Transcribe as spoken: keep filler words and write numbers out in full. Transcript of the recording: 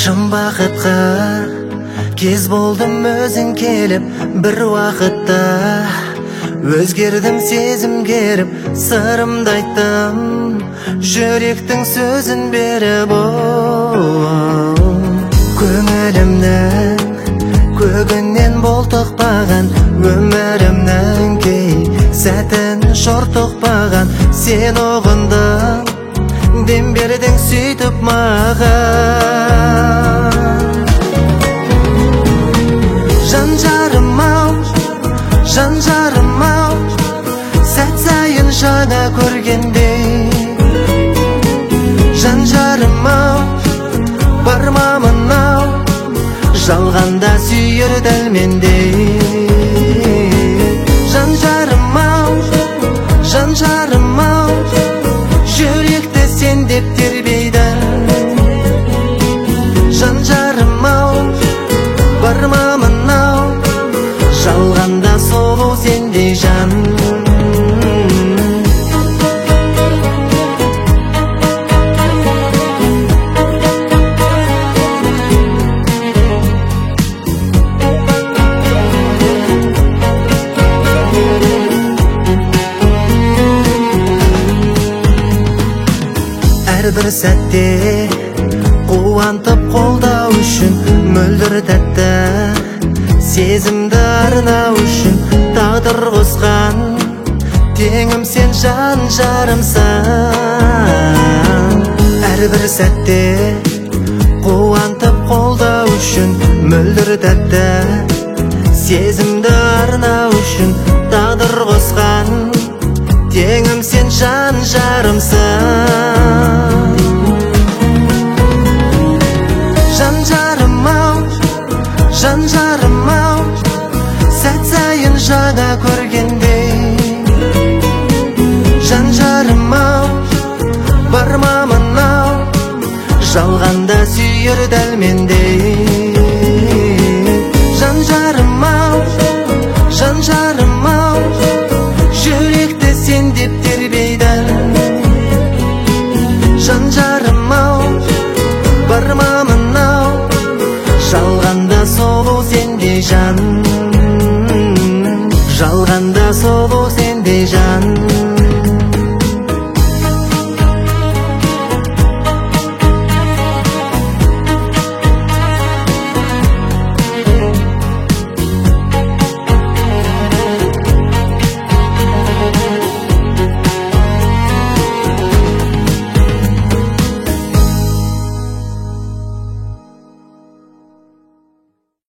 шын бақытқа кез болдым өзің келіп, бір уақытта өзгердім сезімгеріп, сырымды айттым жүректің сөзін беріп. Көңілімнің көгінен болтықпаған, өмірімнің кей сәтін жортықпаған, сен ұғындың, дем бердің сөйтіп маған. Жан жарым ау, жан жарым ау, сәт сайын жаңа көргендей. Жан жарым ау, бармамын ау, жалғанда сүйер дәлмендей. Жан жарым ау, жан жарым ау, жүректі сен деп тербейді. Жан жарым ау, бармамын ау, жалғанда сұлу сендей жан. Әрбір сәтте қуантып қолдау үшін, мөлдір тәтті сезімді арнау үшін, тағдыр қосқан теңім сен жан жарымсың. Әрбір сәтте қуантып қолдау үшін, мөлдір тәтті сезімді арнау үшін, тағдыр қосқан теңім сен жан жарымсың. Жан жарым ау, жан жарым ау, сәт сайын жаңа көргендей. Жан жарым ау, бармамын ау, жалғанда сүйер дәлмендей. Жан жарым ау,